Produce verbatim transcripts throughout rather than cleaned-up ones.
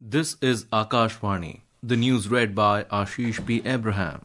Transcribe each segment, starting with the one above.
This is Akashvani, the news read by Ashish P. Abraham.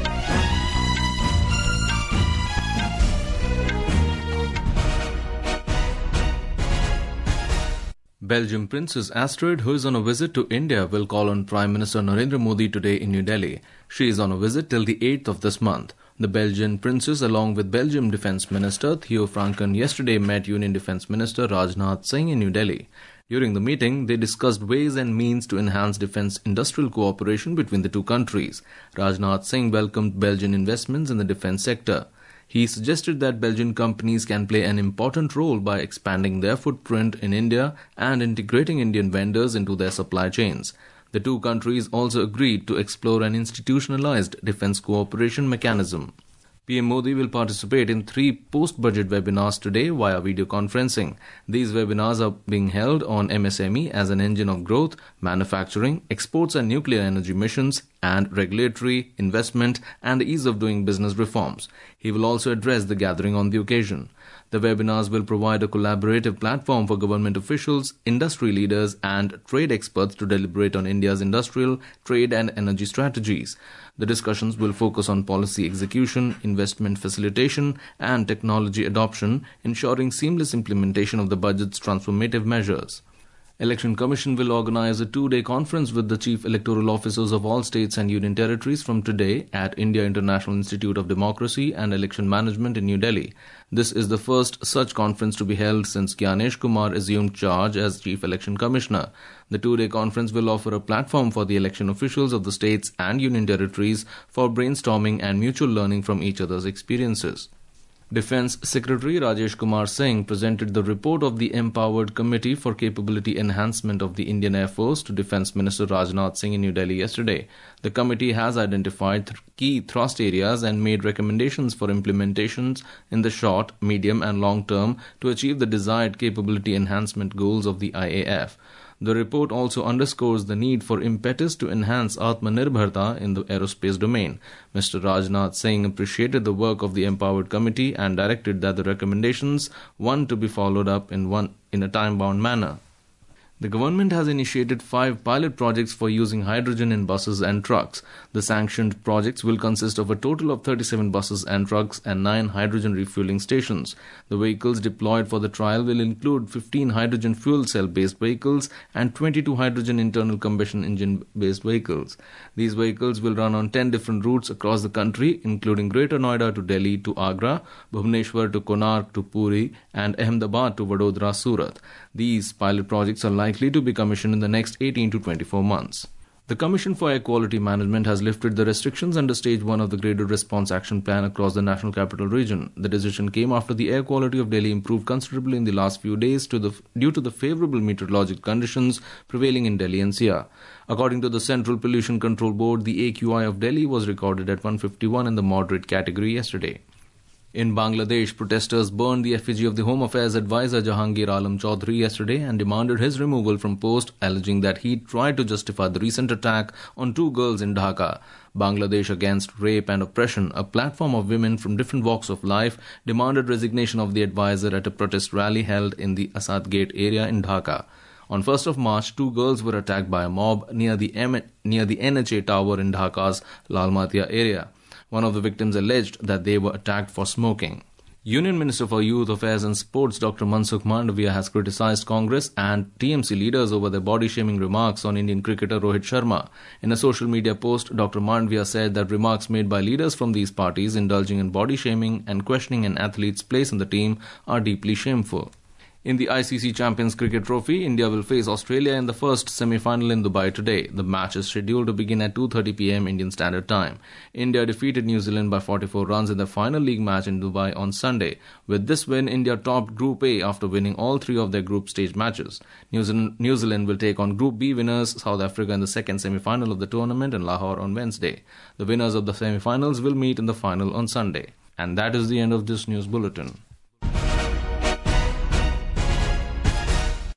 Belgium Princess Astrid, who is on a visit to India, will call on Prime Minister Narendra Modi today in New Delhi. She is on a visit till the eighth of this month. The Belgian princess, along with Belgium Defence Minister Theo Franken, yesterday met Union Defence Minister Rajnath Singh in New Delhi. During the meeting, they discussed ways and means to enhance defence industrial cooperation between the two countries. Rajnath Singh welcomed Belgian investments in the defence sector. He suggested that Belgian companies can play an important role by expanding their footprint in India and integrating Indian vendors into their supply chains. The two countries also agreed to explore an institutionalized defence cooperation mechanism. P M Modi will participate in three post-budget webinars today via video conferencing. These webinars are being held on M S M E as an engine of growth, manufacturing, exports and nuclear energy missions, and regulatory, investment and ease of doing business reforms. He will also address the gathering on the occasion. The webinars will provide a collaborative platform for government officials, industry leaders and trade experts to deliberate on India's industrial, trade and energy strategies. The discussions will focus on policy execution, investment facilitation and technology adoption, ensuring seamless implementation of the budget's transformative measures. Election Commission will organize a two-day conference with the chief electoral officers of all states and union territories from today at India International Institute of Democracy and Election Management in New Delhi. This is the first such conference to be held since Gyanesh Kumar assumed charge as Chief Election Commissioner. The two-day conference will offer a platform for the election officials of the states and union territories for brainstorming and mutual learning from each other's experiences. Defence Secretary Rajesh Kumar Singh presented the report of the Empowered Committee for Capability Enhancement of the Indian Air Force to Defence Minister Rajnath Singh in New Delhi yesterday. The committee has identified th- key thrust areas and made recommendations for implementations in the short, medium and long term to achieve the desired capability enhancement goals of the I A F. The report also underscores the need for impetus to enhance Atmanirbharta in the aerospace domain. Mister Rajnath Singh appreciated the work of the Empowered Committee and directed that the recommendations one to be followed up in one in a time-bound manner. The government has initiated five pilot projects for using hydrogen in buses and trucks. The sanctioned projects will consist of a total of thirty-seven buses and trucks and nine hydrogen refueling stations. The vehicles deployed for the trial will include fifteen hydrogen fuel cell-based vehicles and twenty-two hydrogen internal combustion engine-based vehicles. These vehicles will run on ten different routes across the country, including Greater Noida to Delhi to Agra, Bhubaneswar to Konark to Puri, and Ahmedabad to Vadodara, Surat. These pilot projects are likely to be commissioned in the next eighteen to twenty-four months. The Commission for Air Quality Management has lifted the restrictions under Stage one of the Graded Response Action Plan across the National Capital Region. The decision came after the air quality of Delhi improved considerably in the last few days to the, due to the favourable meteorological conditions prevailing in Delhi N C R. According to the Central Pollution Control Board, the A Q I of Delhi was recorded at one fifty-one in the moderate category yesterday. In Bangladesh, protesters burned the effigy of the Home Affairs advisor Jahangir Alam Chaudhry yesterday and demanded his removal from post, alleging that he tried to justify the recent attack on two girls in Dhaka. Bangladesh Against Rape and Oppression, a platform of women from different walks of life, demanded resignation of the advisor at a protest rally held in the Asad Gate area in Dhaka. On first of March, two girls were attacked by a mob near the, M- near the N H A tower in Dhaka's Lalmatia area. One of the victims alleged that they were attacked for smoking. Union Minister for Youth Affairs and Sports Doctor Mansukh Mandavia has criticised Congress and T M C leaders over their body-shaming remarks on Indian cricketer Rohit Sharma. In a social media post, Doctor Mandavia said that remarks made by leaders from these parties indulging in body-shaming and questioning an athlete's place in the team are deeply shameful. In the I C C Champions Cricket Trophy, India will face Australia in the first semi-final in Dubai today. The match is scheduled to begin at two thirty p.m. Indian Standard Time. India defeated New Zealand by forty-four runs in the final league match in Dubai on Sunday. With this win, India topped Group A after winning all three of their group stage matches. New Zealand, New Zealand will take on Group B winners South Africa in the second semi-final of the tournament in Lahore on Wednesday. The winners of the semi-finals will meet in the final on Sunday. And that is the end of this news bulletin.